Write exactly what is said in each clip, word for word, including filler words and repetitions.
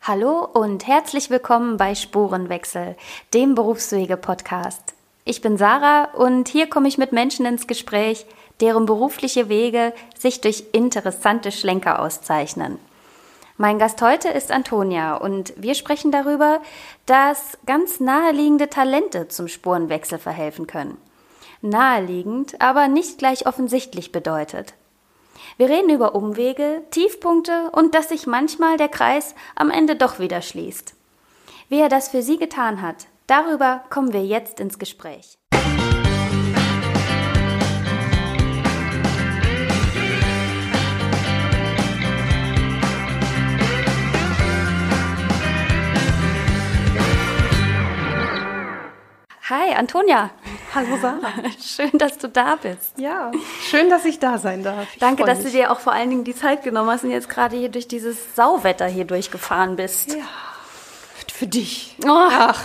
Hallo und herzlich willkommen bei Spurenwechsel, dem Berufswege-Podcast. Ich bin Sarah und hier komme ich mit Menschen ins Gespräch, deren berufliche Wege sich durch interessante Schlenker auszeichnen. Mein Gast heute ist Antonia und wir sprechen darüber, dass ganz naheliegende Talente zum Spurenwechsel verhelfen können. Naheliegend, aber nicht gleich offensichtlich bedeutet. Wir reden über Umwege, Tiefpunkte und dass sich manchmal der Kreis am Ende doch wieder schließt. Wie er das für sie getan hat, darüber kommen wir jetzt ins Gespräch. Hi, Antonia. Hallo Sarah. Schön, dass du da bist. Ja, schön, dass ich da sein darf. Ich Danke, dass mich. du dir auch vor allen Dingen die Zeit genommen hast und jetzt gerade hier durch dieses Sauwetter hier durchgefahren bist. Ja, für dich. Oh. Ach.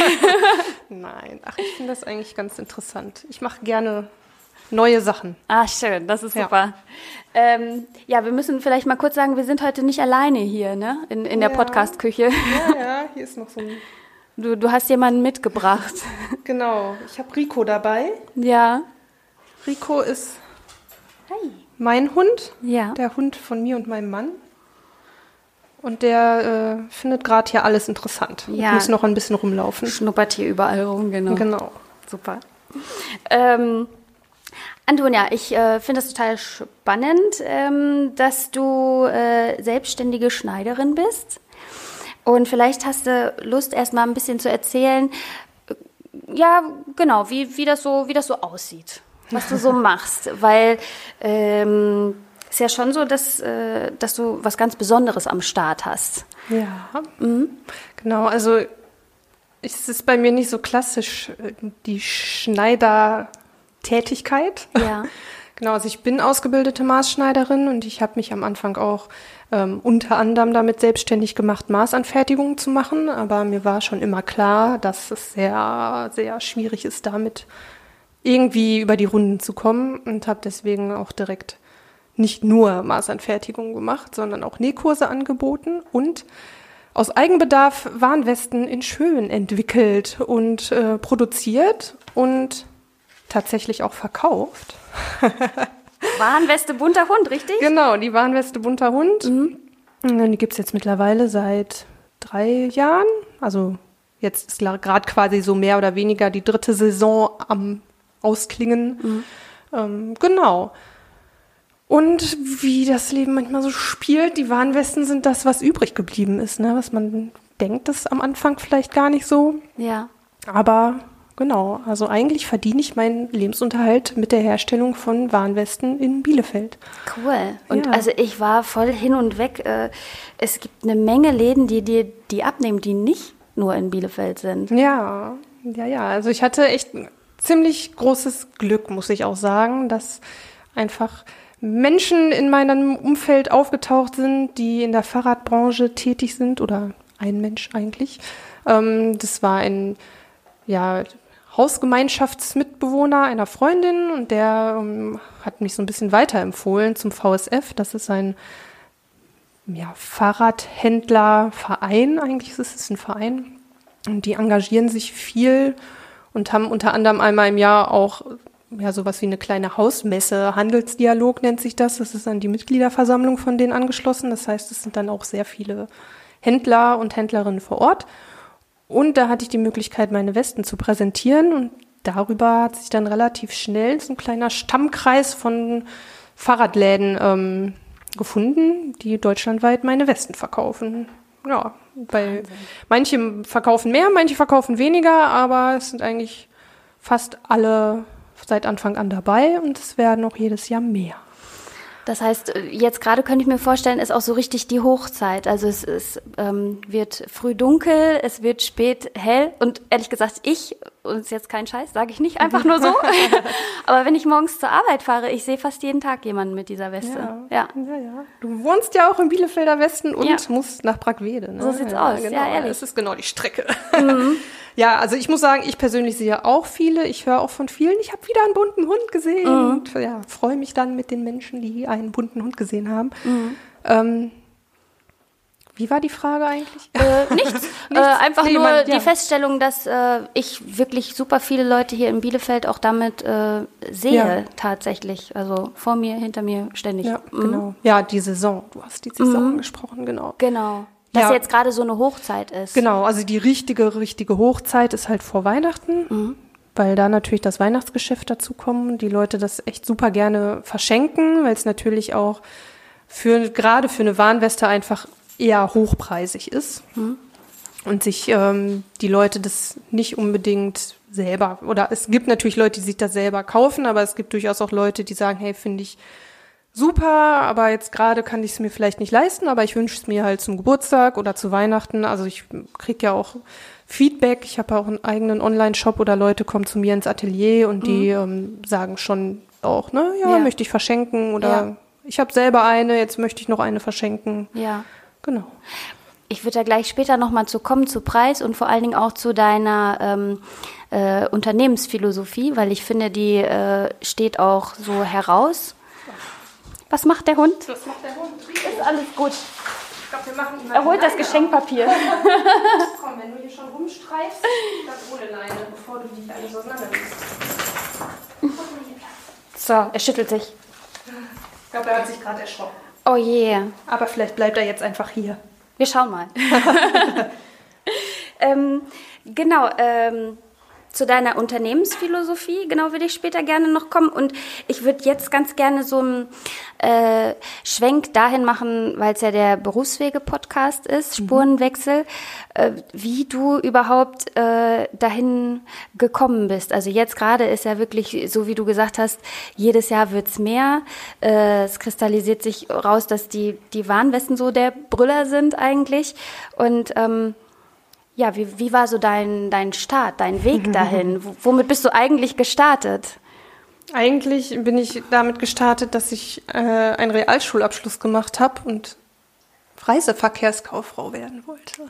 Nein, ach, ich finde das eigentlich ganz interessant. Ich mache gerne neue Sachen. Ah, schön, das ist Ja. super. Ähm, ja, wir müssen vielleicht mal kurz sagen, wir sind heute nicht alleine hier, ne? In, in der Ja. Podcast-Küche. Ja, ja, hier ist noch so ein... Du, du hast jemanden mitgebracht. Genau, ich habe Rico dabei. Ja. Rico ist Hi. mein Hund, Ja. der Hund von mir und meinem Mann. Und der äh, findet gerade hier alles interessant. Ja. Ich muss noch ein bisschen rumlaufen. Schnuppert hier überall rum, genau. Genau. Super. Ähm, Antonia, ich äh, finde es total spannend, ähm, dass du äh, selbstständige Schneiderin bist. Und vielleicht hast du Lust, erst mal ein bisschen zu erzählen, äh, ja, genau, wie, wie, das so, wie das so aussieht, was du so machst. Weil ähm, es ist ja schon so, dass, äh, dass du was ganz Besonderes am Start hast. Ja, mhm. Genau, also es ist bei mir nicht so klassisch äh, die Schneidertätigkeit. Ja. Genau, also ich bin ausgebildete Maßschneiderin und ich habe mich am Anfang auch ähm, unter anderem damit selbstständig gemacht, Maßanfertigungen zu machen. Aber mir war schon immer klar, dass es sehr, sehr schwierig ist, damit irgendwie über die Runden zu kommen und habe deswegen auch direkt nicht nur Maßanfertigungen gemacht, sondern auch Nähkurse angeboten und aus Eigenbedarf Warnwesten in Schön entwickelt und äh, produziert und tatsächlich auch verkauft. Warnweste bunter Hund, richtig? Genau, die Warnweste bunter Hund. Mhm. Die gibt es jetzt mittlerweile seit drei Jahren. Also jetzt ist gerade quasi so mehr oder weniger die dritte Saison am Ausklingen. Mhm. Ähm, genau. Und wie das Leben manchmal so spielt, die Warnwesten sind das, was übrig geblieben ist, ne? Was man denkt, ist am Anfang vielleicht gar nicht so. Ja. Aber genau, also eigentlich verdiene ich meinen Lebensunterhalt mit der Herstellung von Warnwesten in Bielefeld. Cool. Und Ja. also ich war voll hin und weg. Äh, Es gibt eine Menge Läden, die dir die abnehmen, die nicht nur in Bielefeld sind. Ja, ja, ja. Also ich hatte echt ein ziemlich großes Glück, muss ich auch sagen, dass einfach Menschen in meinem Umfeld aufgetaucht sind, die in der Fahrradbranche tätig sind, oder ein Mensch eigentlich. Ähm, das war ein, ja, Hausgemeinschaftsmitbewohner einer Freundin und der ähm, hat mich so ein bisschen weiterempfohlen zum V S F. Das ist ein ja, Fahrradhändlerverein, eigentlich ist es ein Verein. Und die engagieren sich viel und haben unter anderem einmal im Jahr auch ja, sowas wie eine kleine Hausmesse. Handelsdialog nennt sich das. Das ist an die Mitgliederversammlung von denen angeschlossen. Das heißt, es sind dann auch sehr viele Händler und Händlerinnen vor Ort. Und da hatte ich die Möglichkeit, meine Westen zu präsentieren. Und darüber hat sich dann relativ schnell so ein kleiner Stammkreis von Fahrradläden ähm, gefunden, die deutschlandweit meine Westen verkaufen. Ja, weil manche verkaufen mehr, manche verkaufen weniger, aber es sind eigentlich fast alle seit Anfang an dabei und es werden auch jedes Jahr mehr. Das heißt, jetzt gerade könnte ich mir vorstellen, ist auch so richtig die Hochzeit. Also es, es ähm, wird früh dunkel, es wird spät hell und ehrlich gesagt, ich, und ist jetzt kein Scheiß, sage ich nicht einfach nur so, aber wenn ich morgens zur Arbeit fahre, ich sehe fast jeden Tag jemanden mit dieser Weste. Ja. Ja, ja. Du wohnst ja auch im Bielefelder Westen und Ja. musst nach Brackwede. Ne? So sieht's ja, aus, genau. ja, ehrlich. Das ist genau die Strecke. Mhm. Ja, also ich muss sagen, ich persönlich sehe auch viele. Ich höre auch von vielen, ich habe wieder einen bunten Hund gesehen. Mhm. Und ja, freue mich dann mit den Menschen, die einen bunten Hund gesehen haben. Mhm. Ähm, Wie war die Frage eigentlich? Äh, nichts. nichts. Äh, einfach nee, nur man, die ja. Feststellung, dass äh, ich wirklich super viele Leute hier in Bielefeld auch damit äh, sehe, ja. tatsächlich. Also vor mir, hinter mir, ständig. Ja, mhm. genau. Ja, die Saison. Du hast die Saison mhm. angesprochen, genau. Genau. Dass ja. jetzt gerade so eine Hochzeit ist. Genau, also die richtige, richtige Hochzeit ist halt vor Weihnachten, mhm. weil da natürlich das Weihnachtsgeschäft dazukommt. Die Leute das echt super gerne verschenken, weil es natürlich auch für gerade für eine Warnweste einfach eher hochpreisig ist mhm. und sich ähm, die Leute das nicht unbedingt selber, oder es gibt natürlich Leute, die sich das selber kaufen, aber es gibt durchaus auch Leute, die sagen, hey, finde ich super, aber jetzt gerade kann ich es mir vielleicht nicht leisten, aber ich wünsche es mir halt zum Geburtstag oder zu Weihnachten. Also ich kriege ja auch Feedback, ich habe auch einen eigenen Online-Shop oder Leute kommen zu mir ins Atelier und die mhm. ähm, sagen schon auch, ne, ja, ja. möchte ich verschenken oder ja. ich habe selber eine, jetzt möchte ich noch eine verschenken. Ja. Genau. Ich würde da gleich später nochmal zu kommen, zu Preis und vor allen Dingen auch zu deiner ähm, äh, Unternehmensphilosophie, weil ich finde, die äh, steht auch so heraus. Was macht der Hund? Was macht der Hund? Ist alles gut. Ich glaube, wir machen ihn Er holt das Geschenkpapier. Komm, wenn du hier schon rumstreifst, dann ohne Leine, bevor du dich alles auseinander nimmst. So, er schüttelt sich. Ich glaube, er hat sich gerade erschrocken. Oh je. Yeah. Aber vielleicht bleibt er jetzt einfach hier. Wir schauen mal. ähm, genau, ähm, zu deiner Unternehmensphilosophie, genau, würde ich später gerne noch kommen. Und ich würde jetzt ganz gerne so einen äh, Schwenk dahin machen, weil es ja der Berufswege-Podcast ist, mhm. Spurenwechsel, äh, wie du überhaupt äh, dahin gekommen bist. Also jetzt gerade ist ja wirklich, so wie du gesagt hast, jedes Jahr wird's mehr. Äh, es kristallisiert sich raus, dass die, die Warnwesten so der Brüller sind eigentlich. Und ähm, ja, wie, wie war so dein, dein Start, dein Weg dahin? W- womit bist du eigentlich gestartet? Eigentlich bin ich damit gestartet, dass ich äh, einen Realschulabschluss gemacht habe und Reiseverkehrskauffrau werden wollte.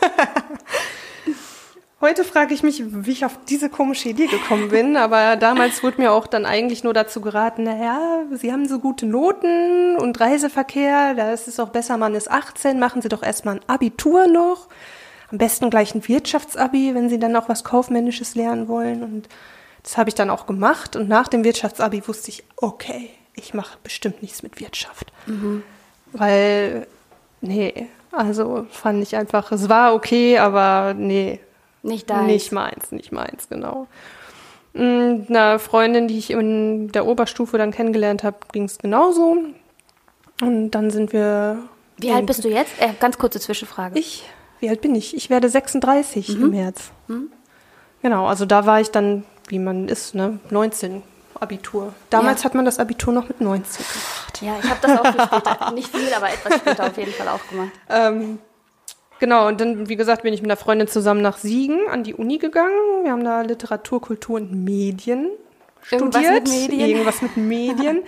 Heute frage ich mich, wie ich auf diese komische Idee gekommen bin, aber damals wurde mir auch dann eigentlich nur dazu geraten, naja, Sie haben so gute Noten und Reiseverkehr, da ist es auch besser, man ist achtzehn, machen Sie doch erstmal ein Abitur noch. Am besten gleich ein Wirtschaftsabi, wenn Sie dann auch was Kaufmännisches lernen wollen. Und das habe ich dann auch gemacht. Und nach dem Wirtschaftsabi wusste ich, okay, ich mache bestimmt nichts mit Wirtschaft. Mhm. Weil, nee, also fand ich einfach, es war okay, aber nee. Nicht deins. Nicht meins, nicht meins, genau. Einer Freundin, die ich in der Oberstufe dann kennengelernt habe, ging es genauso. Und dann sind wir... Wie alt bist du jetzt? Äh, ganz kurze Zwischenfrage. Ich... Wie alt bin ich? Ich werde sechsunddreißig mhm. im März. Mhm. Genau, also da war ich dann, wie man ist, ne, neunzehn, Abitur. Damals ja. hat man das Abitur noch mit neunzehn gemacht. Ja, ich habe das auch viel später, nicht viel, aber etwas später auf jeden Fall auch gemacht. Ähm, genau, und dann, wie gesagt, bin ich mit einer Freundin zusammen nach Siegen an die Uni gegangen. Wir haben da Literatur, Kultur und Medien studiert. Irgendwas mit Medien. Irgendwas mit Medien.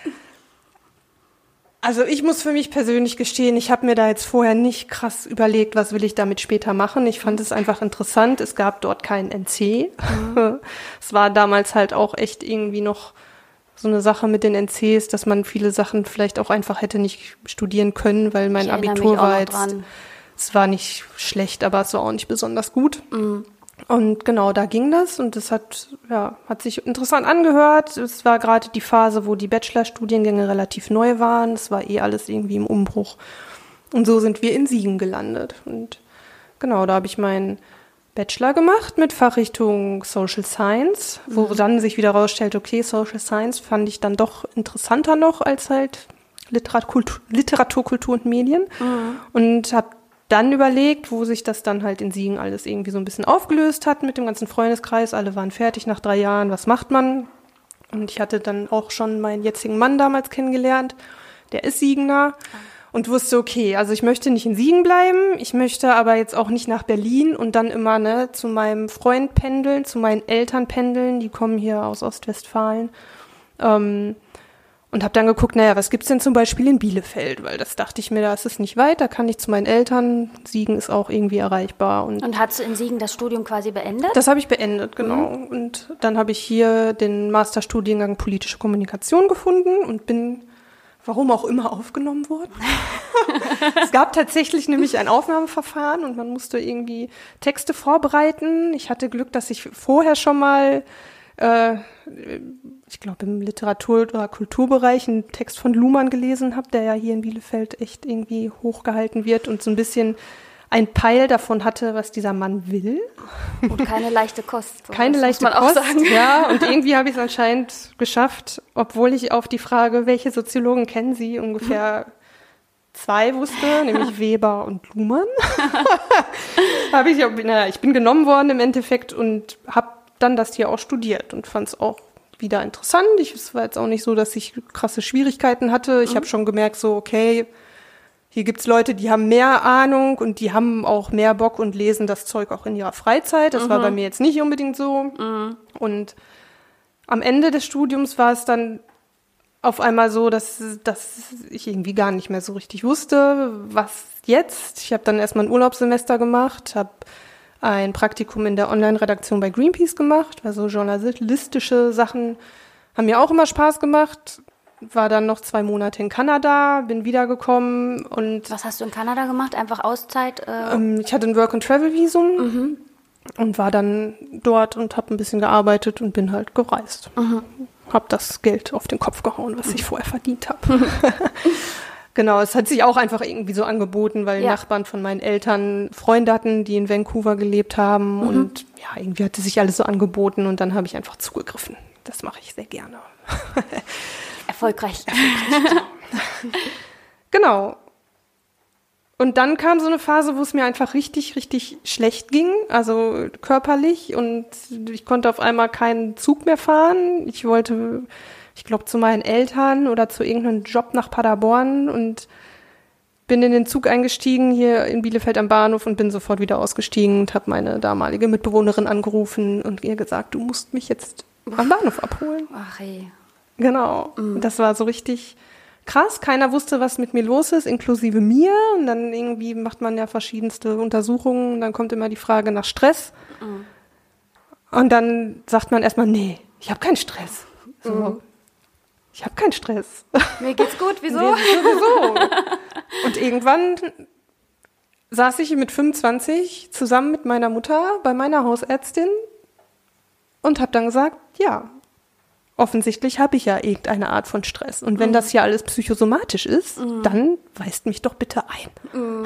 Also ich muss für mich persönlich gestehen, ich habe mir da jetzt vorher nicht krass überlegt, was will ich damit später machen. Ich fand es einfach interessant. Es gab dort keinen N C. Mhm. Es war damals halt auch echt irgendwie noch so eine Sache mit den N Cs, dass man viele Sachen vielleicht auch einfach hätte nicht studieren können, weil mein Abitur war jetzt, dran. Es war nicht schlecht, aber es war auch nicht besonders gut. Mhm. Und genau, da ging das und das hat, ja, hat sich interessant angehört. Es war gerade die Phase, wo die Bachelorstudiengänge relativ neu waren. Es war eh alles irgendwie im Umbruch. Und so sind wir in Siegen gelandet. Und genau, da habe ich meinen Bachelor gemacht mit Fachrichtung Social Science, wo mhm. dann sich wieder rausstellt, okay, Social Science fand ich dann doch interessanter noch als halt Literatur, Literatur Kultur und Medien. Mhm. Und habe dann überlegt, wo sich das dann halt in Siegen alles irgendwie so ein bisschen aufgelöst hat mit dem ganzen Freundeskreis. Alle waren fertig nach drei Jahren. Was macht man? Und ich hatte dann auch schon meinen jetzigen Mann damals kennengelernt. Der ist Siegener. Und wusste, okay, also ich möchte nicht in Siegen bleiben. Ich möchte aber jetzt auch nicht nach Berlin und dann immer ne zu meinem Freund pendeln, zu meinen Eltern pendeln. Die kommen hier aus Ostwestfalen. Ähm, Und habe dann geguckt, naja, was gibt's denn zum Beispiel in Bielefeld? Weil das dachte ich mir, da ist es nicht weit, da kann ich zu meinen Eltern. Siegen ist auch irgendwie erreichbar. Und, und hast du in Siegen das Studium quasi beendet? Das habe ich beendet, genau. Mhm. Und dann habe ich hier den Masterstudiengang Politische Kommunikation gefunden und bin warum auch immer aufgenommen wurden. Es gab tatsächlich nämlich ein Aufnahmeverfahren und man musste irgendwie Texte vorbereiten. Ich hatte Glück, dass ich vorher schon mal, äh, ich glaube im Literatur- oder Kulturbereich einen Text von Luhmann gelesen habe, der ja hier in Bielefeld echt irgendwie hochgehalten wird und so ein bisschen ein Peil davon hatte, was dieser Mann will. Und keine leichte Kost. So, keine leichte muss man Kost, auch sagen. ja. Und irgendwie habe ich es anscheinend geschafft, obwohl ich auf die Frage, welche Soziologen kennen Sie, ungefähr zwei wusste, nämlich Weber und Luhmann. habe ich, naja, ich bin genommen worden im Endeffekt und habe dann das hier auch studiert und fand es auch wieder interessant. Ich, es war jetzt auch nicht so, dass ich krasse Schwierigkeiten hatte. Ich mhm. habe schon gemerkt, so okay, hier gibt's Leute, die haben mehr Ahnung und die haben auch mehr Bock und lesen das Zeug auch in ihrer Freizeit. Das mhm. war bei mir jetzt nicht unbedingt so. Mhm. Und am Ende des Studiums war es dann auf einmal so, dass, dass ich irgendwie gar nicht mehr so richtig wusste, was jetzt. Ich habe dann erstmal ein Urlaubssemester gemacht, habe ein Praktikum in der Online-Redaktion bei Greenpeace gemacht. Also journalistische Sachen haben mir auch immer Spaß gemacht. War dann noch zwei Monate in Kanada, bin wiedergekommen und... Was hast du in Kanada gemacht? Einfach Auszeit? Äh ähm, ich hatte ein Work-and-Travel-Visum mhm. und war dann dort und habe ein bisschen gearbeitet und bin halt gereist. Mhm. Habe das Geld auf den Kopf gehauen, was mhm. ich vorher verdient habe. Genau, es hat sich auch einfach irgendwie so angeboten, weil ja. Nachbarn von meinen Eltern Freunde hatten, die in Vancouver gelebt haben mhm. und ja, irgendwie hatte sich alles so angeboten und dann habe ich einfach zugegriffen. Das mache ich sehr gerne. Erfolgreich. Erfolgreich. Genau. Und dann kam so eine Phase, wo es mir einfach richtig, richtig schlecht ging, also körperlich und ich konnte auf einmal keinen Zug mehr fahren. Ich wollte, ich glaube, zu meinen Eltern oder zu irgendeinem Job nach Paderborn und bin in den Zug eingestiegen hier in Bielefeld am Bahnhof und bin sofort wieder ausgestiegen und habe meine damalige Mitbewohnerin angerufen und ihr gesagt, du musst mich jetzt am Bahnhof abholen. Ach ey. Genau, mhm. Das war so richtig krass. Keiner wusste, was mit mir los ist, inklusive mir. Und dann irgendwie macht man ja verschiedenste Untersuchungen. Und dann kommt immer die Frage nach Stress. Mhm. Und dann sagt man erstmal, nee, ich habe keinen Stress. So, mhm. Ich habe keinen Stress. Mir geht's gut, wieso? Mir sowieso. Und irgendwann saß ich mit fünfundzwanzig zusammen mit meiner Mutter bei meiner Hausärztin und habe dann gesagt, ja, offensichtlich habe ich ja irgendeine Art von Stress. Und wenn mhm. das ja alles psychosomatisch ist, mhm. dann weist mich doch bitte ein. Mhm.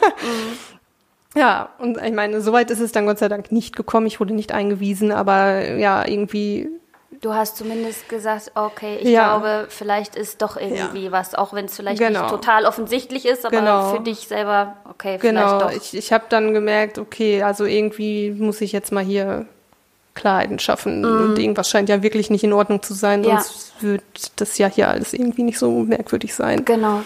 Ja, und ich meine, soweit ist es dann Gott sei Dank nicht gekommen. Ich wurde nicht eingewiesen, aber ja, irgendwie... Du hast zumindest gesagt, okay, ich ja. glaube, vielleicht ist doch irgendwie ja. was, auch wenn es vielleicht genau. nicht total offensichtlich ist, aber genau. für dich selber, okay, genau. vielleicht doch. Ich, ich habe dann gemerkt, okay, also irgendwie muss ich jetzt mal hier Klarheiten schaffen mm. und irgendwas scheint ja wirklich nicht in Ordnung zu sein, ja. sonst wird das ja hier alles irgendwie nicht so merkwürdig sein. Genau.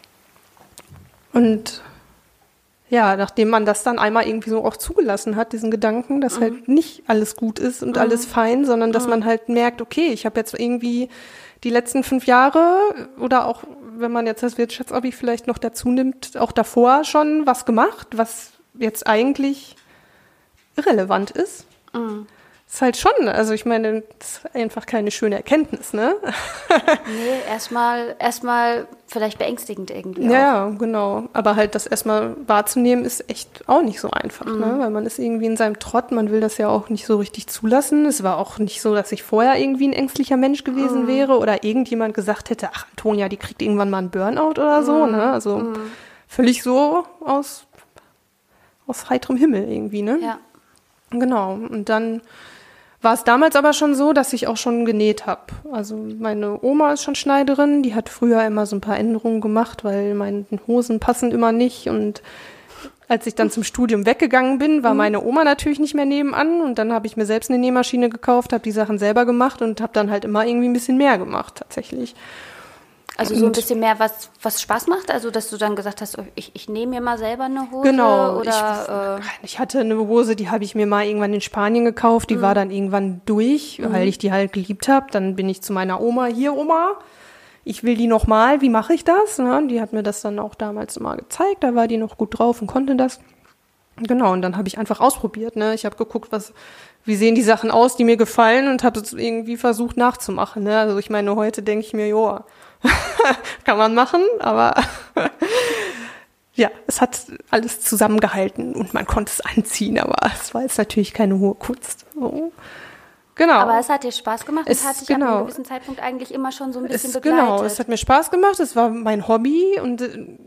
Und ja, nachdem man das dann einmal irgendwie so auch zugelassen hat, diesen Gedanken, dass mm. halt nicht alles gut ist und mm. alles fein, sondern dass mm. man halt merkt, okay, ich habe jetzt irgendwie die letzten fünf Jahre oder auch, wenn man jetzt das Wirtschaftsabi vielleicht noch dazu nimmt, auch davor schon was gemacht, was jetzt eigentlich irrelevant ist. Mm. Ist halt schon, also ich meine, das ist einfach keine schöne Erkenntnis, ne? Nee, erstmal erstmal vielleicht beängstigend irgendwie. Ja, auch. Genau. Aber halt das erstmal wahrzunehmen ist echt auch nicht so einfach, mhm. ne? Weil man ist irgendwie in seinem Trott, man will das ja auch nicht so richtig zulassen. Es war auch nicht so, dass ich vorher irgendwie ein ängstlicher Mensch gewesen mhm. wäre oder irgendjemand gesagt hätte, ach, Antonia, die kriegt irgendwann mal einen Burnout oder so, mhm. ne? Also mhm. völlig so aus, aus heiterem Himmel irgendwie, ne? Ja. Genau. Und dann war es damals aber schon so, dass ich auch schon genäht habe. Also meine Oma ist schon Schneiderin, die hat früher immer so ein paar Änderungen gemacht, weil meine Hosen passen immer nicht. Und als ich dann zum Studium weggegangen bin, war meine Oma natürlich nicht mehr nebenan. Und dann habe ich mir selbst eine Nähmaschine gekauft, habe die Sachen selber gemacht und habe dann halt immer irgendwie ein bisschen mehr gemacht tatsächlich. Also so ein bisschen mehr, was, was Spaß macht? Also, dass du dann gesagt hast, ich, ich nehme mir mal selber eine Hose? Genau. Oder, ich, äh ich hatte eine Hose, die habe ich mir mal irgendwann in Spanien gekauft. Die mhm. war dann irgendwann durch, mhm. weil ich die halt geliebt habe. Dann bin ich zu meiner Oma, hier Oma, ich will die nochmal, wie mache ich das? Ja, die hat mir das dann auch damals mal gezeigt. Da war die noch gut drauf und konnte das. Genau, und dann habe ich einfach ausprobiert. Ne? Ich habe geguckt, was... Wie sehen die Sachen aus, die mir gefallen und habe es irgendwie versucht nachzumachen. Ne? Also ich meine, heute denke ich mir, joa, Kann man machen, aber ja, es hat alles zusammengehalten und man konnte es anziehen, aber es war jetzt natürlich keine hohe Kunst. So. Genau. Aber es hat dir Spaß gemacht und es, hat dich genau. ab einem gewissen Zeitpunkt eigentlich immer schon so ein bisschen es, begleitet. Genau, es hat mir Spaß gemacht, es war mein Hobby und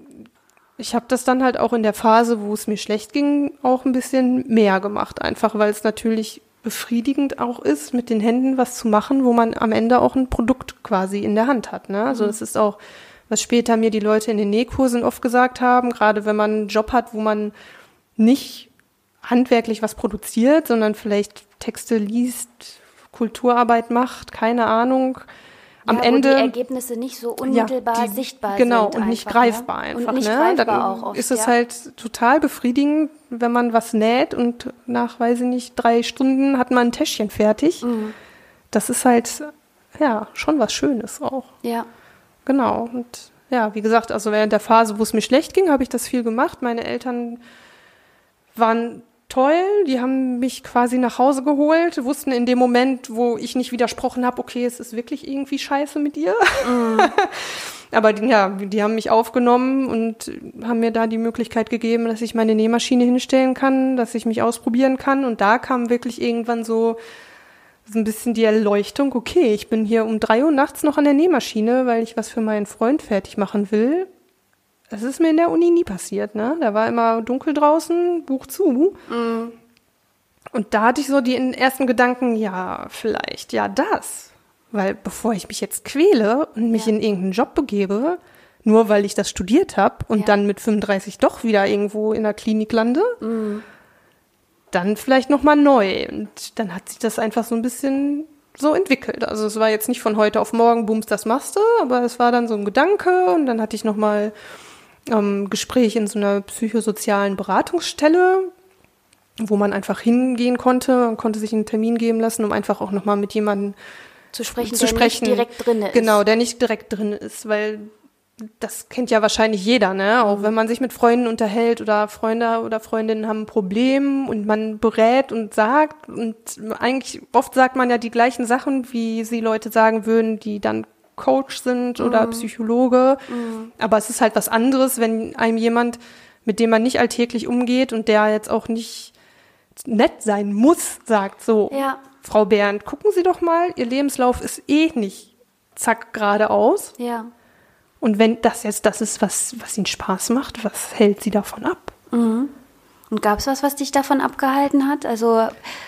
ich habe das dann halt auch in der Phase, wo es mir schlecht ging, auch ein bisschen mehr gemacht, einfach weil es natürlich befriedigend auch ist, mit den Händen was zu machen, wo man am Ende auch ein Produkt quasi in der Hand hat. Ne? Also es ist auch, was später mir die Leute in den Nähkursen oft gesagt haben, gerade wenn man einen Job hat, wo man nicht handwerklich was produziert, sondern vielleicht Texte liest, Kulturarbeit macht, keine Ahnung. Am ja, Ende wo die Ergebnisse nicht so unmittelbar ja, die, sichtbar genau, sind. Genau, und nicht einfach, greifbar ne? einfach. Und nicht ne? greifbar Dann auch oft, ist es ja. halt total befriedigend, wenn man was näht und nach, weiß ich nicht, drei Stunden hat man ein Täschchen fertig. Mhm. Das ist halt, ja, schon was Schönes auch. Ja. Genau. Und ja, wie gesagt, also während der Phase, wo es mir schlecht ging, habe ich das viel gemacht. Meine Eltern waren toll, die haben mich quasi nach Hause geholt, wussten in dem Moment, wo ich nicht widersprochen habe, okay, es ist wirklich irgendwie scheiße mit dir. Mm. Aber die, ja, die haben mich aufgenommen und haben mir da die Möglichkeit gegeben, dass ich meine Nähmaschine hinstellen kann, dass ich mich ausprobieren kann. Und da kam wirklich irgendwann so, so ein bisschen die Erleuchtung, okay, ich bin hier um drei Uhr nachts noch an der Nähmaschine, weil ich was für meinen Freund fertig machen will. Das ist mir in der Uni nie passiert, ne? Da war immer dunkel draußen, Buch zu. Mm. Und da hatte ich so die ersten Gedanken, ja, vielleicht, ja, das. Weil bevor ich mich jetzt quäle und mich ja. in irgendeinen Job begebe, nur weil ich das studiert habe und ja. dann mit fünfunddreißig doch wieder irgendwo in der Klinik lande, mm. dann vielleicht nochmal neu. Und dann hat sich das einfach so ein bisschen so entwickelt. Also es war jetzt nicht von heute auf morgen, bums, das machst du, aber es war dann so ein Gedanke und dann hatte ich nochmal Ähm, Gespräch in so einer psychosozialen Beratungsstelle, wo man einfach hingehen konnte, man konnte sich einen Termin geben lassen, um einfach auch nochmal mit jemandem zu sprechen, zu der sprechen. nicht direkt drin ist. Genau, der nicht direkt drin ist, weil das kennt ja wahrscheinlich jeder, ne? Mhm. Auch wenn man sich mit Freunden unterhält oder Freunde oder Freundinnen haben ein Problem und man berät und sagt und eigentlich oft sagt man ja die gleichen Sachen, wie sie Leute sagen würden, die dann Coach sind oder mm. Psychologe, mm. aber es ist halt was anderes, wenn einem jemand, mit dem man nicht alltäglich umgeht und der jetzt auch nicht nett sein muss, sagt so, ja. Frau Bernd, gucken Sie doch mal, Ihr Lebenslauf ist eh nicht zack geradeaus. Ja. Und wenn das jetzt das ist, was, was Ihnen Spaß macht, was hält Sie davon ab? Mhm. Und gab es was, was dich davon abgehalten hat? Also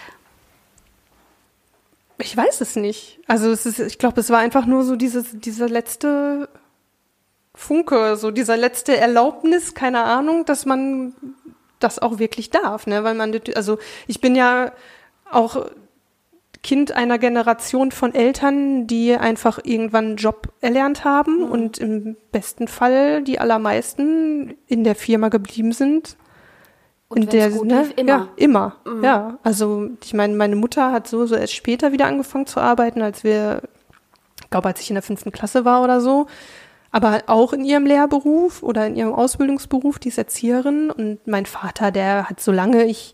ich weiß es nicht. Also es ist, ich glaube, es war einfach nur so dieses, dieser letzte Funke, so dieser letzte Erlaubnis, keine Ahnung, dass man das auch wirklich darf, ne? Weil man, also ich bin ja auch Kind einer Generation von Eltern, die einfach irgendwann einen Job erlernt haben mhm. und im besten Fall die allermeisten in der Firma geblieben sind. Und in der, gut ne? lief, immer. Ja, immer. Mhm. Ja, also ich meine, meine Mutter hat so, so erst später wieder angefangen zu arbeiten, als wir, ich glaube, als ich in der fünften Klasse war oder so. Aber auch in ihrem Lehrberuf oder in ihrem Ausbildungsberuf, die ist Erzieherin. Und mein Vater, der hat, solange ich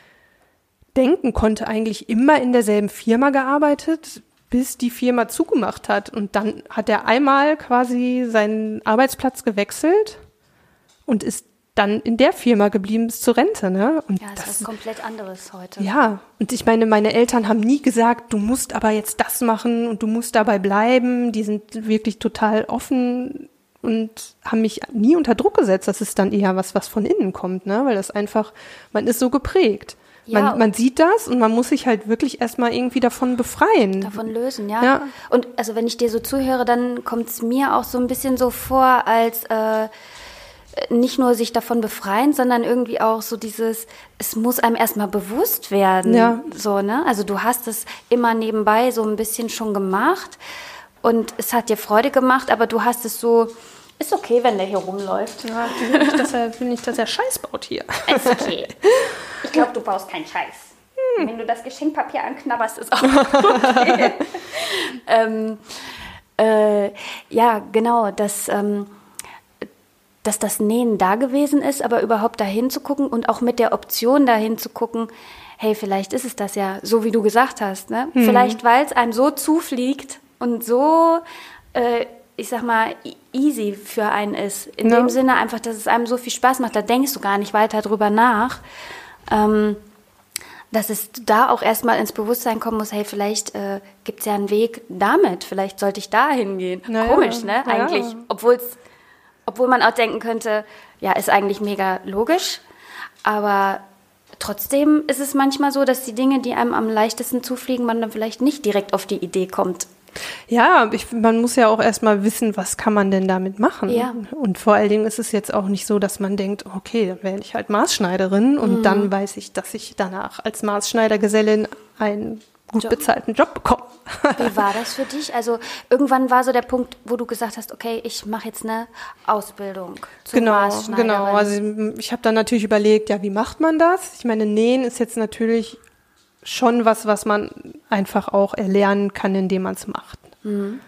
denken konnte, eigentlich immer in derselben Firma gearbeitet, bis die Firma zugemacht hat. Und dann hat er einmal quasi seinen Arbeitsplatz gewechselt und ist dann in der Firma geblieben bis zur Rente, ne? Und ja, das ist was komplett anderes heute. Ja, und ich meine, meine Eltern haben nie gesagt, du musst aber jetzt das machen und du musst dabei bleiben. Die sind wirklich total offen und haben mich nie unter Druck gesetzt. Das ist dann eher was, was von innen kommt, ne? Weil das einfach, man ist so geprägt. Ja, man, man sieht das und man muss sich halt wirklich erstmal irgendwie davon befreien. Davon lösen, ja. ja. Und also wenn ich dir so zuhöre, dann kommt es mir auch so ein bisschen so vor, als äh, nicht nur sich davon befreien, sondern irgendwie auch so dieses, es muss einem erstmal bewusst werden. Ja. So, ne? Also du hast es immer nebenbei so ein bisschen schon gemacht und es hat dir Freude gemacht, aber du hast es so, ist okay, wenn der hier rumläuft. Ja, ich will nicht, dass er, will nicht, dass er Scheiß baut hier. Ist okay. Ich glaube, du baust keinen Scheiß. Hm. Wenn du das Geschenkpapier anknabberst, ist auch okay. ähm, äh, ja, genau, das... Ähm, dass das Nähen da gewesen ist, aber überhaupt dahin zu gucken und auch mit der Option dahin zu gucken, hey, vielleicht ist es das ja, so wie du gesagt hast, ne? Mhm. Vielleicht, weil es einem so zufliegt und so äh, ich sag mal, easy für einen ist. In Ja. dem Sinne einfach, dass es einem so viel Spaß macht, da denkst du gar nicht weiter drüber nach. Ähm, dass es da auch erstmal ins Bewusstsein kommen muss, hey, vielleicht äh, gibt es ja einen Weg damit, vielleicht sollte ich da hingehen. Naja, Komisch, ne, naja. eigentlich. Obwohl's, obwohl man auch denken könnte, ja, ist eigentlich mega logisch, aber trotzdem ist es manchmal so, dass die Dinge, die einem am leichtesten zufliegen, man dann vielleicht nicht direkt auf die Idee kommt. Ja, ich, man muss ja auch erstmal wissen, was kann man denn damit machen. Ja. Und vor allen Dingen ist es jetzt auch nicht so, dass man denkt, okay, dann werde ich halt Maßschneiderin und Mhm. dann weiß ich, dass ich danach als Maßschneidergesellin einen gut Job. bezahlten Job bekomme. Wie war das für dich? Also irgendwann war so der Punkt, wo du gesagt hast, okay, ich mache jetzt eine Ausbildung zur Genau, Maßschneiderin. genau. Also ich habe dann natürlich überlegt, ja, wie macht man das? Ich meine, Nähen ist jetzt natürlich schon was, was man einfach auch erlernen kann, indem man es macht. Mhm.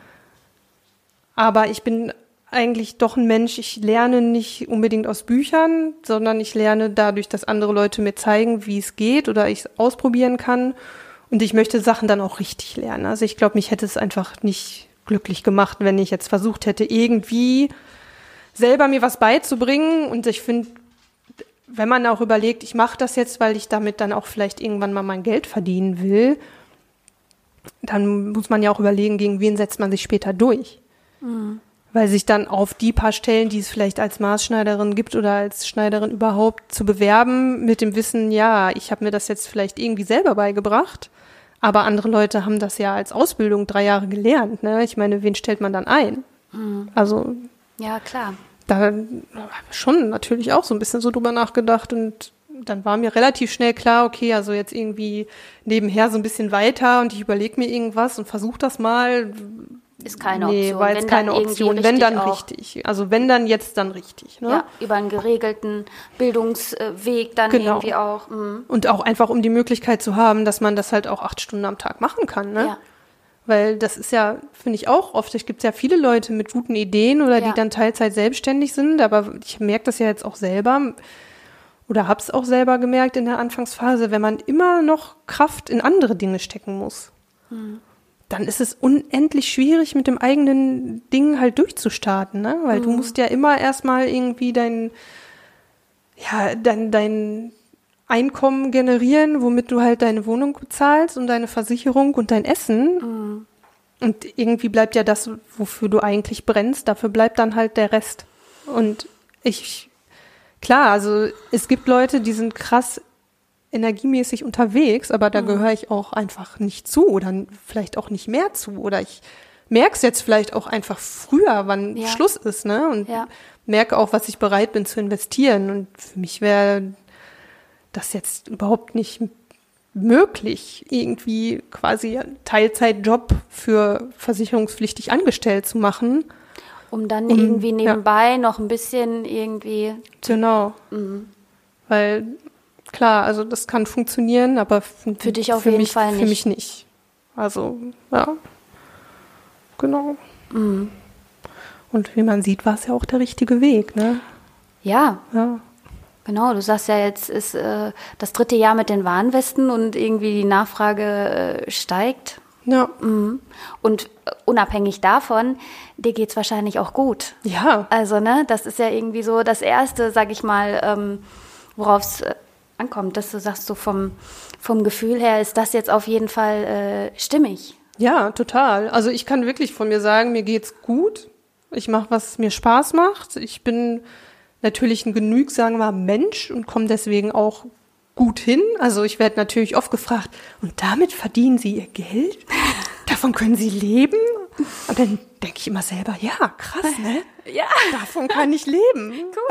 Aber ich bin eigentlich doch ein Mensch, ich lerne nicht unbedingt aus Büchern, sondern ich lerne dadurch, dass andere Leute mir zeigen, wie es geht oder ich es ausprobieren kann. Und ich möchte Sachen dann auch richtig lernen. Also ich glaube, mich hätte es einfach nicht glücklich gemacht, wenn ich jetzt versucht hätte, irgendwie selber mir was beizubringen. Und ich finde, wenn man auch überlegt, ich mache das jetzt, weil ich damit dann auch vielleicht irgendwann mal mein Geld verdienen will, dann muss man ja auch überlegen, gegen wen setzt man sich später durch. Mhm. Weil sich dann auf die paar Stellen, die es vielleicht als Maßschneiderin gibt oder als Schneiderin überhaupt, zu bewerben mit dem Wissen, ja, ich habe mir das jetzt vielleicht irgendwie selber beigebracht, aber andere Leute haben das ja als Ausbildung drei Jahre gelernt. Ne? Ich meine, wen stellt man dann ein? Mhm. Also Ja, klar. da habe ich schon natürlich auch so ein bisschen so drüber nachgedacht und dann war mir relativ schnell klar, okay, also jetzt irgendwie nebenher so ein bisschen weiter und ich überlege mir irgendwas und versuche das mal. Ist keine nee, Option. war jetzt Wenn keine dann irgendwie Option. Wenn dann auch. richtig. Also wenn dann jetzt dann richtig. Ne? Ja, über einen geregelten Bildungsweg dann Genau. irgendwie auch. Mhm. Und auch einfach, um die Möglichkeit zu haben, dass man das halt auch acht Stunden am Tag machen kann. Ne? Ja. Weil das ist ja, finde ich auch oft, es gibt ja viele Leute mit guten Ideen oder Ja. die dann Teilzeit selbstständig sind, aber ich merke das ja jetzt auch selber oder habe es auch selber gemerkt in der Anfangsphase, wenn man immer noch Kraft in andere Dinge stecken muss, Mhm. dann ist es unendlich schwierig, mit dem eigenen Ding halt durchzustarten, ne? Weil Mhm. du musst ja immer erstmal irgendwie dein, ja, dein, dein Einkommen generieren, womit du halt deine Wohnung bezahlst und deine Versicherung und dein Essen. Mhm. Und irgendwie bleibt ja das, wofür du eigentlich brennst, dafür bleibt dann halt der Rest. Und ich, klar, also es gibt Leute, die sind krass energiemäßig unterwegs, aber da Mhm. gehöre ich auch einfach nicht zu oder vielleicht auch nicht mehr zu. Oder ich merke es jetzt vielleicht auch einfach früher, wann Ja. Schluss ist, ne? Und Ja. merke auch, was ich bereit bin zu investieren. Und für mich wäre das jetzt überhaupt nicht möglich, irgendwie quasi einen Teilzeitjob für versicherungspflichtig angestellt zu machen. Um dann Um- irgendwie ja. nebenbei noch ein bisschen irgendwie. Genau. Mhm. Weil, klar, also das kann funktionieren, aber f- Für dich auf für jeden mich, Fall Für nicht. mich nicht. Also, ja. Genau. Mhm. Und wie man sieht, war es ja auch der richtige Weg, ne? Ja, Ja. genau. Du sagst ja, jetzt ist äh, das dritte Jahr mit den Warnwesten und irgendwie die Nachfrage äh, steigt. Ja. Mhm. Und äh, unabhängig davon, dir geht's wahrscheinlich auch gut. Ja. Also, ne, das ist ja irgendwie so das Erste, sag ich mal, ähm, worauf es äh, ankommt, dass du sagst, so vom, vom Gefühl her ist das jetzt auf jeden Fall äh, stimmig. Ja, total. Also ich kann wirklich von mir sagen, mir geht's gut. Ich mache, was mir Spaß macht. Ich bin natürlich ein genügsamer Mensch und komme deswegen auch gut hin. Also ich werde natürlich oft gefragt, und damit verdienen Sie Ihr Geld? Davon können Sie leben? Und dann denke ich immer selber, ja, krass, ne? Ja. Davon kann ich leben. Cool.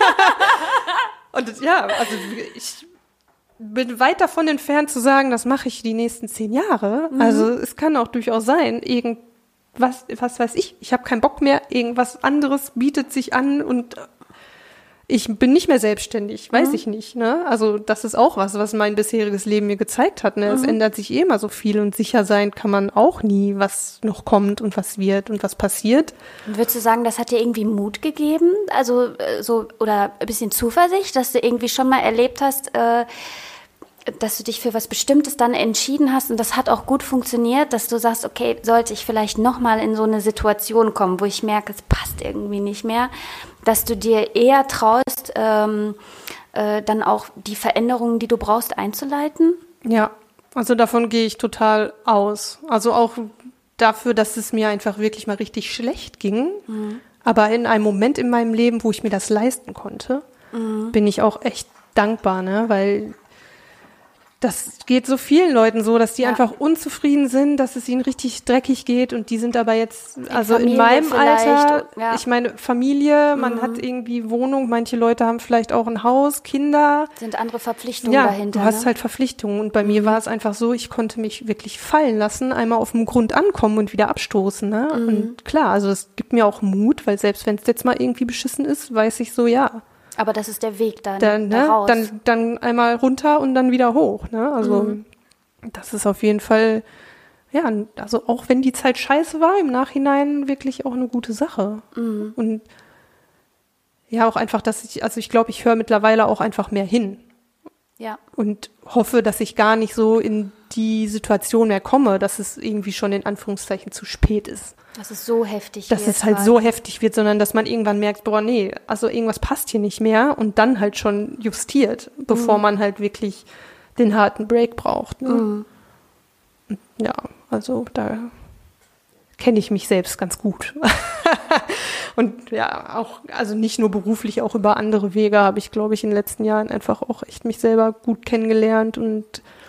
Und ja, also ich bin weit davon entfernt zu sagen, das mache ich die nächsten zehn Jahre. Mhm. Also es kann auch durchaus sein, irgendwas, was weiß ich, ich habe keinen Bock mehr, irgendwas anderes bietet sich an und ich bin nicht mehr selbstständig, weiß Mhm. ich nicht. Ne? Also das ist auch was, was mein bisheriges Leben mir gezeigt hat. Ne? Es Mhm. ändert sich eh immer so viel und sicher sein kann man auch nie, was noch kommt und was wird und was passiert. Und würdest du sagen, das hat dir irgendwie Mut gegeben? Also äh, so oder ein bisschen Zuversicht, dass du irgendwie schon mal erlebt hast, äh, dass du dich für was Bestimmtes dann entschieden hast und das hat auch gut funktioniert, dass du sagst, okay, sollte ich vielleicht nochmal in so eine Situation kommen, wo ich merke, es passt irgendwie nicht mehr, dass du dir eher traust, ähm, äh, dann auch die Veränderungen, die du brauchst, einzuleiten? Ja, also davon gehe ich total aus. Also auch dafür, dass es mir einfach wirklich mal richtig schlecht ging, mhm. aber in einem Moment in meinem Leben, wo ich mir das leisten konnte, mhm. bin ich auch echt dankbar, ne, weil das geht so vielen Leuten so, dass die ja. einfach unzufrieden sind, dass es ihnen richtig dreckig geht und die sind aber jetzt, in also Familie in meinem Alter, ja. ich meine Familie, man mhm. hat irgendwie Wohnung, manche Leute haben vielleicht auch ein Haus, Kinder. Sind andere Verpflichtungen ja, dahinter. Du hast ne? halt Verpflichtungen und bei mhm. mir war es einfach so, ich konnte mich wirklich fallen lassen, einmal auf dem Grund ankommen und wieder abstoßen. Ne? Mhm. Und klar, also es gibt mir auch Mut, weil selbst wenn es jetzt mal irgendwie beschissen ist, weiß ich so, ja, aber das ist der Weg dann, dann, ne, raus. Dann, dann einmal runter und dann wieder hoch. Ne? Also mhm. das ist auf jeden Fall, ja, also auch wenn die Zeit scheiße war, im Nachhinein wirklich auch eine gute Sache. Mhm. Und ja, auch einfach, dass ich, also ich glaube, ich höre mittlerweile auch einfach mehr hin. Ja. Und hoffe, dass ich gar nicht so in die Situation mehr komme, dass es irgendwie schon in Anführungszeichen zu spät ist. Dass es so heftig dass wird. Dass es halt so heftig wird, sondern dass man irgendwann merkt, boah, nee, also irgendwas passt hier nicht mehr und dann halt schon justiert, bevor mhm. man halt wirklich den harten Break braucht. Ne? Mhm. Ja, also da kenne ich mich selbst ganz gut. Und ja, auch, also nicht nur beruflich, auch über andere Wege habe ich, glaube ich, in den letzten Jahren einfach auch echt mich selber gut kennengelernt und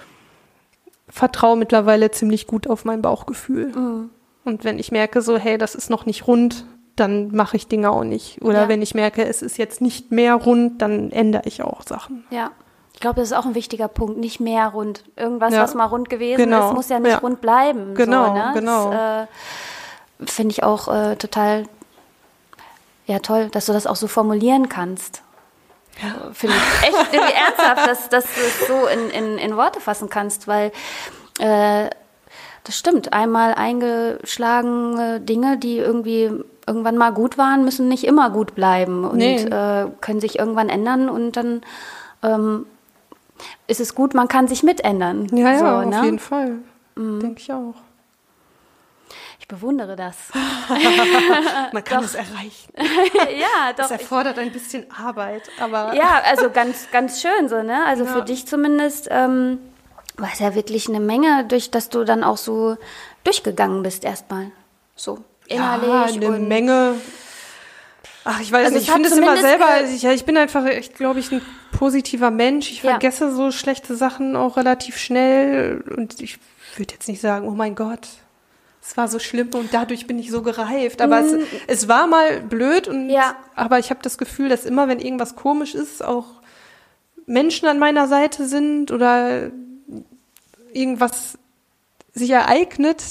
vertraue mittlerweile ziemlich gut auf mein Bauchgefühl. Mhm. Und wenn ich merke so, hey, das ist noch nicht rund, dann mache ich Dinge auch nicht. Oder ja. wenn ich merke, es ist jetzt nicht mehr rund, dann ändere ich auch Sachen. Ja, ich glaube, das ist auch ein wichtiger Punkt, nicht mehr rund. Irgendwas, ja. was mal rund gewesen genau. ist, muss ja nicht ja. rund bleiben. Genau, so, ne? genau. Das äh, finde ich auch äh, total ja, toll, dass du das auch so formulieren kannst. Ja. Finde ich echt irgendwie ernsthaft, dass, dass du es so in, in, in Worte fassen kannst, weil äh, das stimmt. Einmal eingeschlagene Dinge, die irgendwie irgendwann mal gut waren, müssen nicht immer gut bleiben und nee. äh, können sich irgendwann ändern und dann ähm, ist es gut, man kann sich mitändern. Ja, ja, so, auf ne? jeden Fall. Mhm. Denke ich auch. Ich bewundere das. Man kann es erreichen. Ja, doch. Es erfordert ein bisschen Arbeit, aber... Ja, also ganz, ganz schön so, ne? Also ja. für dich zumindest... Ähm, war es ja wirklich eine Menge, durch dass du dann auch so durchgegangen bist erstmal. So innerlich. Ja, eine und Menge. Ach, ich weiß also nicht, ich finde es immer selber, ich, ich bin einfach, ich glaube ich, ein positiver Mensch. Ich ja. vergesse so schlechte Sachen auch relativ schnell und ich würde jetzt nicht sagen, oh mein Gott, es war so schlimm und dadurch bin ich so gereift. Aber mm. es, es war mal blöd, und ja. aber ich habe das Gefühl, dass immer, wenn irgendwas komisch ist, auch Menschen an meiner Seite sind oder irgendwas sich ereignet,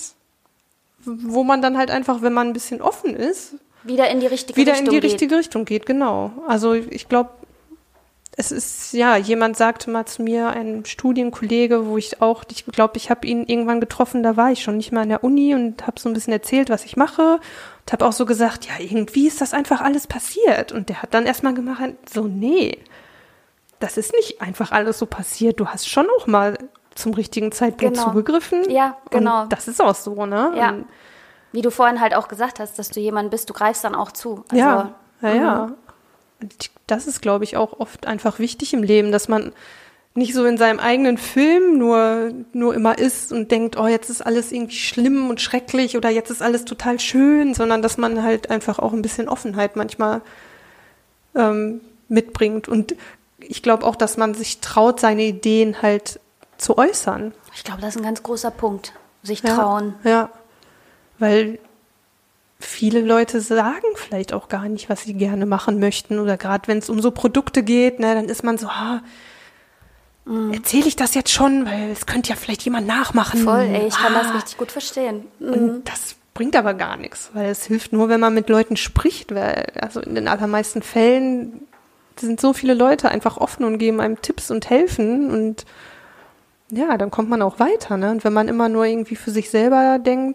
wo man dann halt einfach, wenn man ein bisschen offen ist, wieder in die richtige wieder Richtung in die geht. richtige Richtung geht, genau. Also ich glaube, es ist, ja, jemand sagte mal zu mir, ein Studienkollege, wo ich auch, ich glaube, ich habe ihn irgendwann getroffen, da war ich schon nicht mehr an der Uni und habe so ein bisschen erzählt, was ich mache und habe auch so gesagt, ja, irgendwie ist das einfach alles passiert. Und der hat dann erstmal gemacht, so, nee, das ist nicht einfach alles so passiert, du hast schon auch mal zum richtigen Zeitpunkt genau. zugegriffen. Ja, genau. Und das ist auch so, ne? Ja. Und wie du vorhin halt auch gesagt hast, dass du jemand bist, du greifst dann auch zu. Also, ja, ja, mhm. ja. Und das ist, glaube ich, auch oft einfach wichtig im Leben, dass man nicht so in seinem eigenen Film nur, nur immer ist und denkt, oh, jetzt ist alles irgendwie schlimm und schrecklich oder jetzt ist alles total schön, sondern dass man halt einfach auch ein bisschen Offenheit manchmal ähm, mitbringt. Und ich glaube auch, dass man sich traut, seine Ideen halt zu äußern. Ich glaube, das ist ein ganz großer Punkt, sich trauen. Ja, ja, weil viele Leute sagen vielleicht auch gar nicht, was sie gerne machen möchten oder gerade wenn es um so Produkte geht, ne, dann ist man so, ah, mm. erzähle ich das jetzt schon, weil es könnte ja vielleicht jemand nachmachen. Voll, ey, ich ah. kann das richtig gut verstehen. Mhm. Und das bringt aber gar nichts, weil es hilft nur, wenn man mit Leuten spricht, weil also in den allermeisten Fällen sind so viele Leute einfach offen und geben einem Tipps und helfen und ja, dann kommt man auch weiter, ne? Und wenn man immer nur irgendwie für sich selber denkt,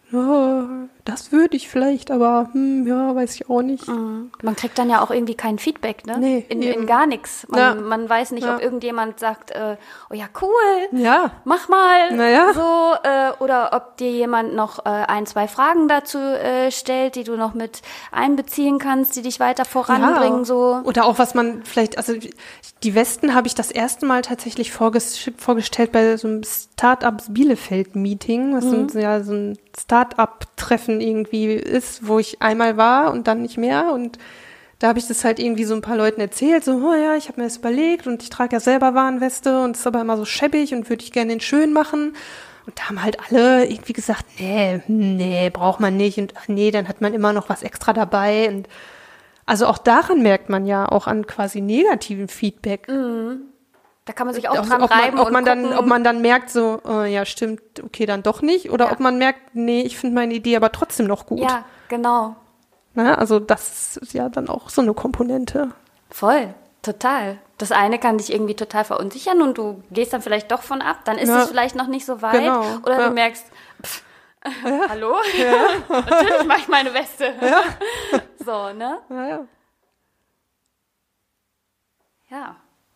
ja, das würde ich vielleicht, aber hm, ja, weiß ich auch nicht. Mhm. Man kriegt dann ja auch irgendwie kein Feedback, ne? Nee, in, eben. in gar nichts. Man, Ja. man weiß nicht, Ja. ob irgendjemand sagt, äh, oh ja, cool, Ja. mach mal Naja. so, äh, oder ob dir jemand noch äh, ein, zwei Fragen dazu äh, stellt, die du noch mit einbeziehen kannst, die dich weiter voranbringen, Ja. so. Oder auch was man vielleicht, also die Westen habe ich das erste Mal tatsächlich vorges- vorgestellt bei so einem Startups Bielefeld-Meeting, was Mhm. so, ja, so ein Start-up-Treffen irgendwie ist, wo ich einmal war und dann nicht mehr. Und da habe ich das halt irgendwie so ein paar Leuten erzählt, so, oh ja, ich habe mir das überlegt und ich trage ja selber Warnweste und es ist aber immer so schäbig und würde ich gerne den schön machen. Und da haben halt alle irgendwie gesagt, nee, nee, braucht man nicht. Und ach nee, dann hat man immer noch was extra dabei. Und also auch daran merkt man ja auch an quasi negativen Feedback. Da kann man sich auch Also dran ob man, reiben ob und man dann, gucken. ob man dann merkt, so, oh, ja, stimmt, okay, dann doch nicht. Oder Ja. ob man merkt, nee, ich finde meine Idee aber trotzdem noch gut. Ja, genau. Na, also das ist ja dann auch so eine Komponente. Voll, total. Das eine kann dich irgendwie total verunsichern und du gehst dann vielleicht doch von ab. Dann ist Ja. es vielleicht noch nicht so weit. Genau, Oder ja. du merkst, pff, hallo? Natürlich mache ich meine Weste. So, ne? Naja. Ja.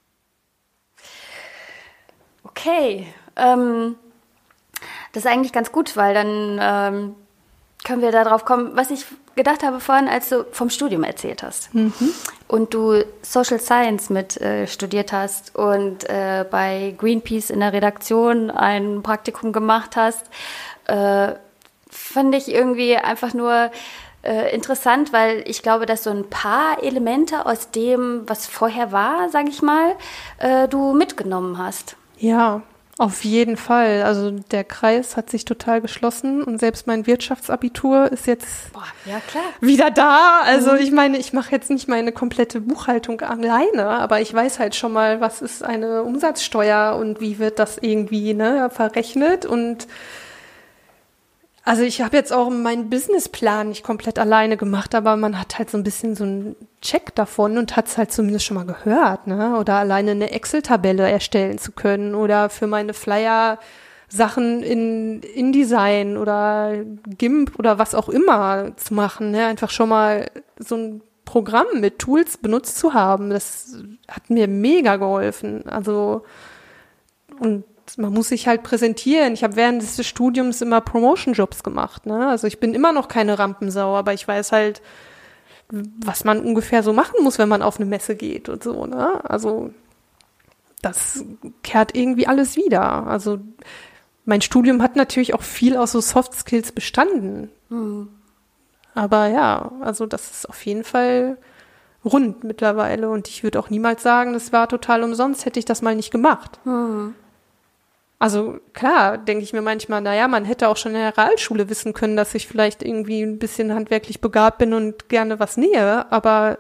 Okay. Ähm, das ist eigentlich ganz gut, weil dann ähm, können wir darauf kommen, was ich gedacht habe vorhin, als du vom Studium erzählt hast. Und du Social Science mit äh, studiert hast und äh, bei Greenpeace in der Redaktion ein Praktikum gemacht hast, äh, fand ich irgendwie einfach nur äh, interessant, weil ich glaube, dass so ein paar Elemente aus dem, was vorher war, sage ich mal, äh, du mitgenommen hast. Ja, auf jeden Fall. Also der Kreis hat sich total geschlossen und selbst mein Wirtschaftsabitur ist jetzt Boah, ja klar. wieder da. Also ich meine, ich mache jetzt nicht meine komplette Buchhaltung alleine, aber ich weiß halt schon mal, was ist eine Umsatzsteuer und wie wird das irgendwie ne, verrechnet. Und also ich habe jetzt auch meinen Businessplan nicht komplett alleine gemacht, aber man hat halt so ein bisschen so einen Check davon und hat es halt zumindest schon mal gehört, ne? Oder alleine eine Excel-Tabelle erstellen zu können oder für meine Flyer Sachen in InDesign oder GIMP oder was auch immer zu machen, ne? Einfach schon mal so ein Programm mit Tools benutzt zu haben, das hat mir mega geholfen. Also und man muss sich halt präsentieren. Ich habe während des Studiums immer Promotion-Jobs gemacht, ne? Also ich bin immer noch keine Rampensau, aber ich weiß halt, was man ungefähr so machen muss, wenn man auf eine Messe geht und so, ne? Also das kehrt irgendwie alles wieder. Also mein Studium hat natürlich auch viel aus so Soft Skills bestanden. Hm. Aber ja, also das ist auf jeden Fall rund mittlerweile und ich würde auch niemals sagen, das war total umsonst, hätte ich das mal nicht gemacht. Hm. Also klar, denke ich mir manchmal, naja, man hätte auch schon in der Realschule wissen können, dass ich vielleicht irgendwie ein bisschen handwerklich begabt bin und gerne was nähe, aber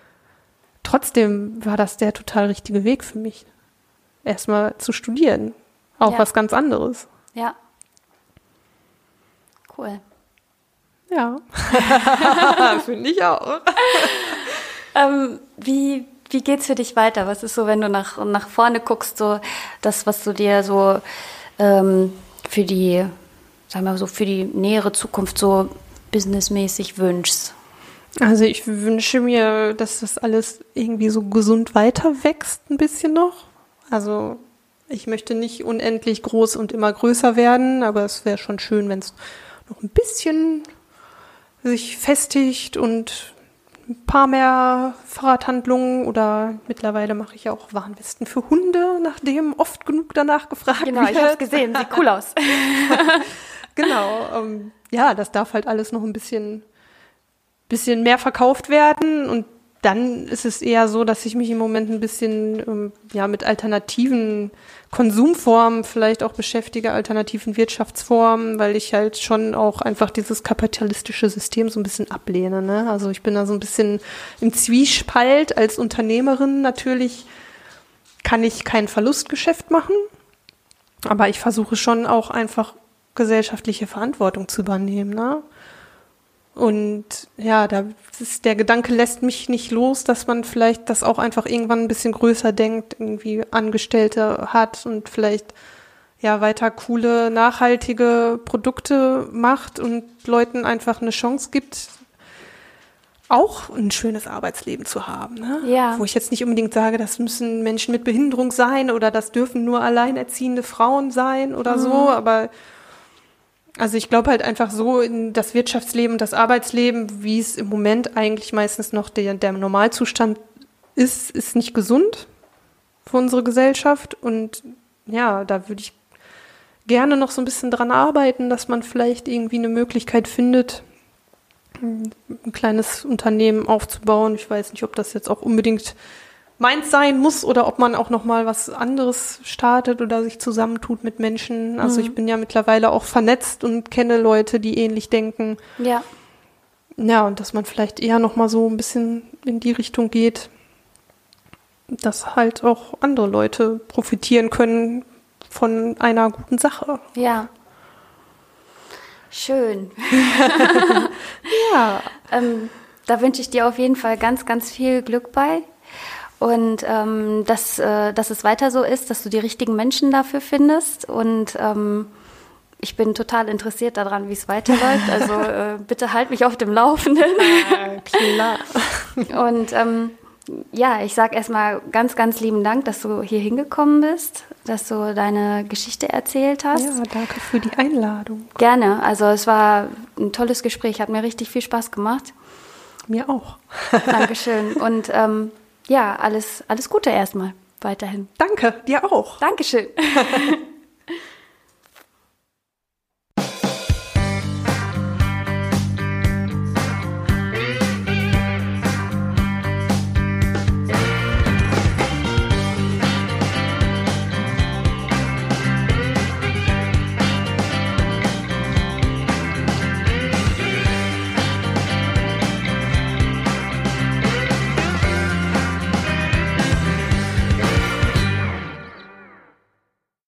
trotzdem war das der total richtige Weg für mich, erstmal zu studieren. Auch Ja. was ganz anderes. Ja. Cool. Ja. Finde ich auch. Ähm, wie, wie geht's für dich weiter? Was ist so, wenn du nach, nach vorne guckst, so das, was du dir so ähm, für die, sagen wir mal so, für die nähere Zukunft so businessmäßig wünschst? Also ich wünsche mir, dass das alles irgendwie so gesund weiter wächst, ein bisschen noch. Also ich möchte nicht unendlich groß und immer größer werden, aber es wäre schon schön, wenn es noch ein bisschen sich festigt und ein paar mehr Fahrradhandlungen oder mittlerweile mache ich auch Warnwesten für Hunde, nachdem oft genug danach gefragt Genau, wird. ich habe es gesehen, sieht cool aus. Genau, ähm, ja, das darf halt alles noch ein bisschen, bisschen mehr verkauft werden und dann ist es eher so, dass ich mich im Moment ein bisschen ähm, ja, mit alternativen Konsumformen vielleicht auch beschäftige, alternativen Wirtschaftsformen, weil ich halt schon auch einfach dieses kapitalistische System so ein bisschen ablehne. Ne? Also ich bin da so ein bisschen im Zwiespalt. Als Unternehmerin natürlich kann ich kein Verlustgeschäft machen, aber ich versuche schon auch einfach gesellschaftliche Verantwortung zu übernehmen, ne? Und ja, da ist der Gedanke lässt mich nicht los, dass man vielleicht das auch einfach irgendwann ein bisschen größer denkt, irgendwie Angestellte hat und vielleicht ja weiter coole, nachhaltige Produkte macht und Leuten einfach eine Chance gibt, auch ein schönes Arbeitsleben zu haben. Ne? Ja. Wo ich jetzt nicht unbedingt sage, das müssen Menschen mit Behinderung sein oder das dürfen nur alleinerziehende Frauen sein oder mhm. so, aber also ich glaube halt einfach so in das Wirtschaftsleben und das Arbeitsleben, wie es im Moment eigentlich meistens noch der, der Normalzustand ist, ist nicht gesund für unsere Gesellschaft. Und ja, da würde ich gerne noch so ein bisschen dran arbeiten, dass man vielleicht irgendwie eine Möglichkeit findet, ein kleines Unternehmen aufzubauen. Ich weiß nicht, ob das jetzt auch unbedingt meins sein muss oder ob man auch noch mal was anderes startet oder sich zusammentut mit Menschen. Also mhm. ich bin ja mittlerweile auch vernetzt und kenne Leute, die ähnlich denken. Ja. Ja, und dass man vielleicht eher noch mal so ein bisschen in die Richtung geht, dass halt auch andere Leute profitieren können von einer guten Sache. Ja. Schön. Ja. ähm, da wünsche ich dir auf jeden Fall ganz, ganz viel Glück bei. Und ähm, dass, äh, dass es weiter so ist, dass du die richtigen Menschen dafür findest. Und ähm, ich bin total interessiert daran, wie es weiterläuft. Also äh, bitte halt mich auf dem Laufenden. Ja, klar. Und ähm, ja, ich sage erstmal ganz, ganz lieben Dank, dass du hier hingekommen bist, dass du deine Geschichte erzählt hast. Ja, danke für die Einladung. Gerne. Also es war ein tolles Gespräch, hat mir richtig viel Spaß gemacht. Mir auch. Dankeschön. Und ähm, ja, alles, alles Gute erstmal weiterhin. Danke, dir auch. Dankeschön.